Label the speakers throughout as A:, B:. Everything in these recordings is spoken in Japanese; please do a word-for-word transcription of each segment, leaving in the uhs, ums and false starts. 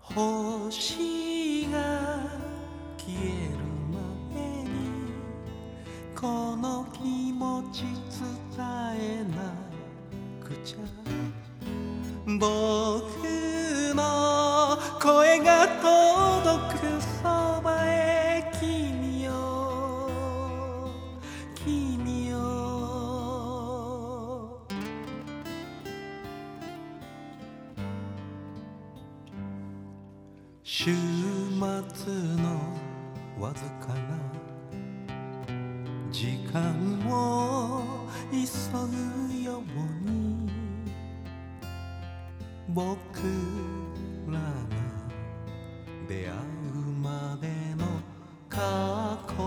A: 星が消える前にこの気持ち伝えなくちゃ。僕の声が届くそばへ君よ君よ。週末のわずかな時間を急ぐように僕らが出会うまでの過去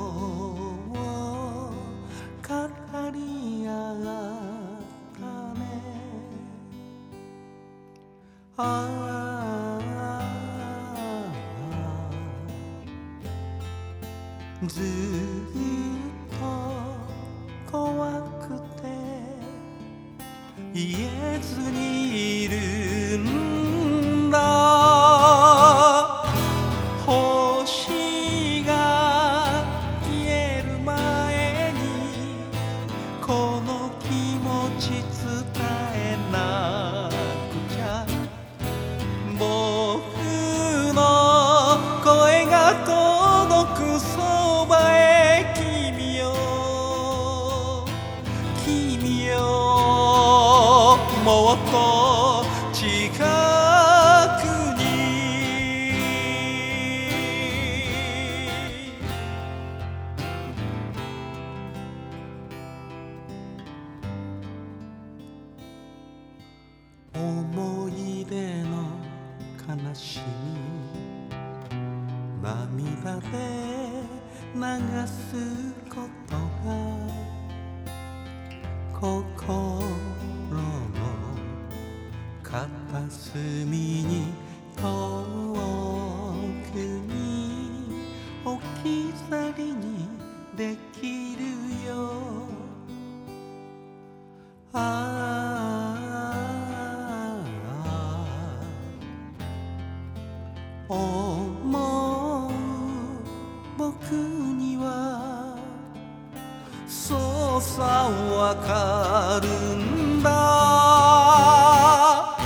A: を語り合ったね。ああずっと怖くて言えずにいるんだ。星が消える前にこの気持ち伝えなくちゃ。僕の声が届くそばへ君よ君よ。もっと近くに思い出の悲しみ涙で流すことが心の片隅に遠くに置き去りにできるよ。ああ思う僕にはそうさわかるんだ。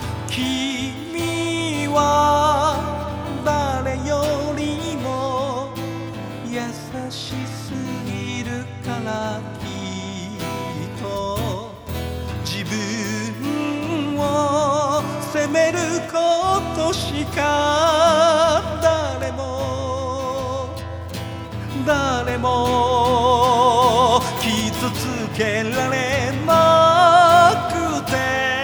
A: 君は誰よりも優しすぎるからきっと自分を責めることしか誰も誰も傷つけられなくて。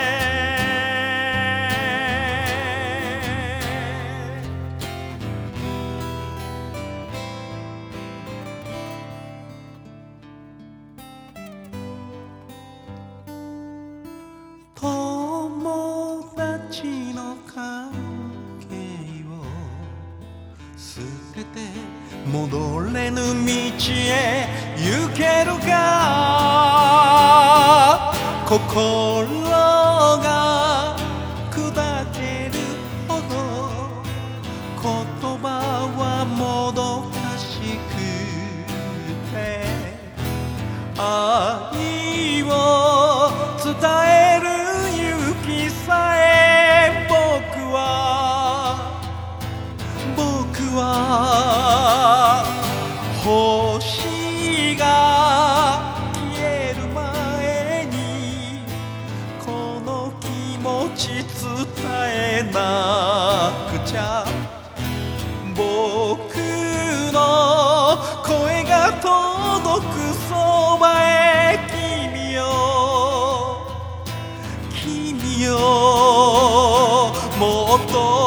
A: 友達の関係を捨てて戻れぬ道へ行けるか。心が砕けるほど言葉はもどかしくて愛を伝える勇気さえ僕は僕は星が消える前にこの気持ち伝えなくちゃ。僕の声が届くそばへ君よ君よ。もっと